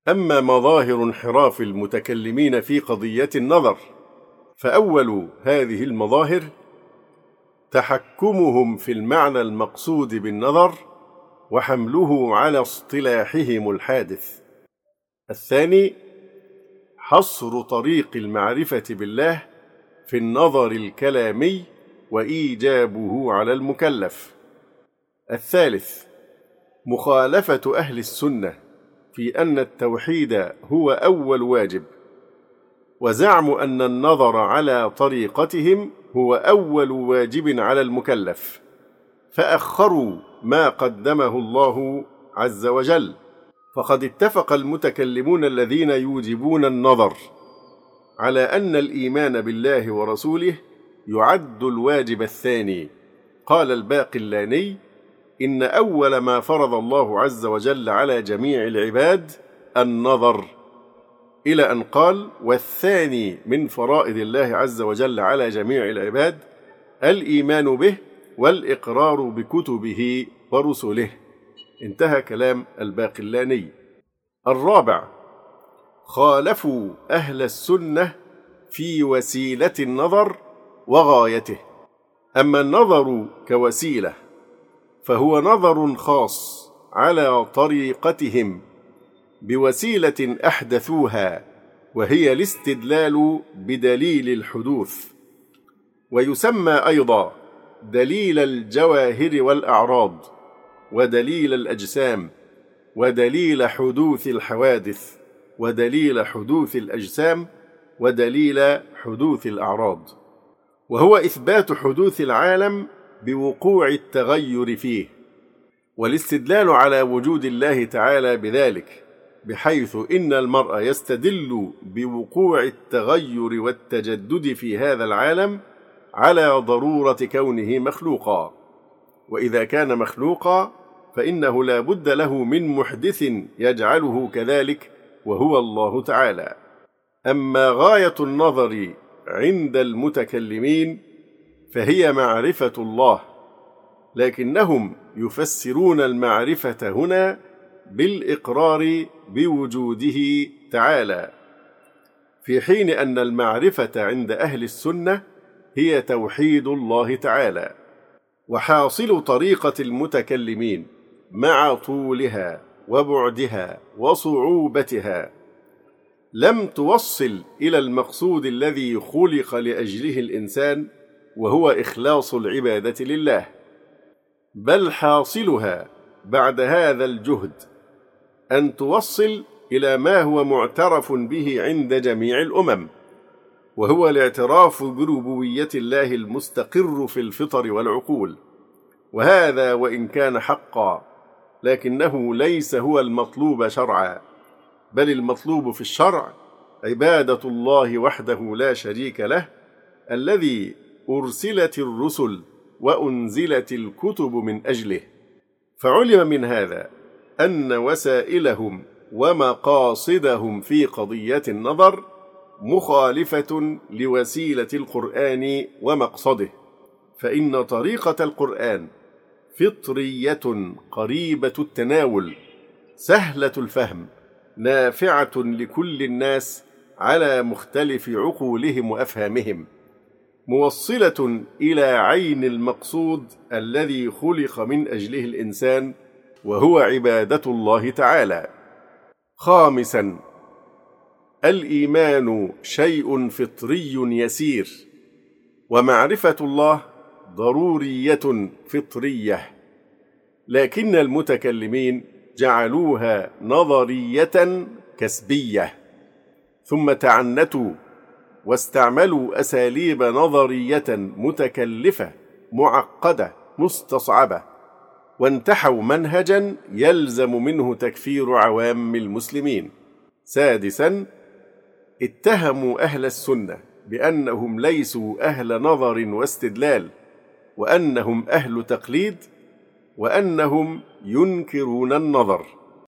أما مظاهر انحراف المتكلمين في قضية النظر، فأول هذه المظاهر تحكمهم في المعنى المقصود بالنظر وحمله على اصطلاحهم الحادث. الثاني حصر طريق المعرفة بالله في النظر الكلامي وإيجابه على المكلف. الثالث مخالفة أهل السنة في أن التوحيد هو أول واجب، وزعم أن النظر على طريقتهم هو أول واجب على المكلف، فأخروا ما قدمه الله عز وجل. فقد اتفق المتكلمون الذين يوجبون النظر على أن الإيمان بالله ورسوله يعد الواجب الثاني. قال الباقلاني: إن أول ما فرض الله عز وجل على جميع العباد النظر، إلى أن قال: والثاني من فرائض الله عز وجل على جميع العباد الإيمان به والإقرار بكتبه ورسله. انتهى كلام الباقلاني. الرابع خالفوا أهل السنة في وسيلة النظر وغايته. أما النظر كوسيلة فهو نظر خاص على طريقتهم بوسيلة أحدثوها، وهي الاستدلال بدليل الحدوث، ويسمى أيضا دليل الجواهر والأعراض، ودليل الأجسام، ودليل حدوث الحوادث، ودليل حدوث الأجسام، ودليل حدوث الأعراض، وهو إثبات حدوث العالم بوقوع التغير فيه، والاستدلال على وجود الله تعالى بذلك، بحيث إن المرء يستدل بوقوع التغير والتجدد في هذا العالم على ضرورة كونه مخلوقا، وإذا كان مخلوقا فإنه لا بد له من محدث يجعله كذلك، وهو الله تعالى. أما غاية النظر عند المتكلمين فهي معرفة الله، لكنهم يفسرون المعرفة هنا بالإقرار بوجوده تعالى، في حين أن المعرفة عند أهل السنة هي توحيد الله تعالى. وحاصل طريقة المتكلمين مع طولها وبعدها وصعوبتها لم توصل إلى المقصود الذي خلق لأجله الإنسان، وهو إخلاص العبادة لله، بل حاصلها بعد هذا الجهد أن توصل إلى ما هو معترف به عند جميع الأمم، وهو الاعتراف بربوبية الله المستقر في الفطر والعقول. وهذا وإن كان حقا لكنه ليس هو المطلوب شرعا، بل المطلوب في الشرع عبادة الله وحده لا شريك له، الذي أرسلت الرسل وأنزلت الكتب من أجله. فعلم من هذا أن وسائلهم ومقاصدهم في قضية النظر مخالفة لوسيلة القرآن ومقصده، فإن طريقة القرآن فطرية قريبة التناول، سهلة الفهم، نافعة لكل الناس على مختلف عقولهم وأفهامهم، موصلة إلى عين المقصود الذي خلق من أجله الإنسان، وهو عبادة الله تعالى. خامساً الإيمان شيء فطري يسير، ومعرفة الله ضرورية فطرية، لكن المتكلمين جعلوها نظرية كسبية، ثم تعنتوا واستعملوا أساليب نظرية متكلفة معقدة مستصعبة، وانتحوا منهجا يلزم منه تكفير عوام المسلمين. سادسا اتهموا أهل السنة بأنهم ليسوا أهل نظر واستدلال، وأنهم أهل تقليد، وأنهم ينكرون النظر.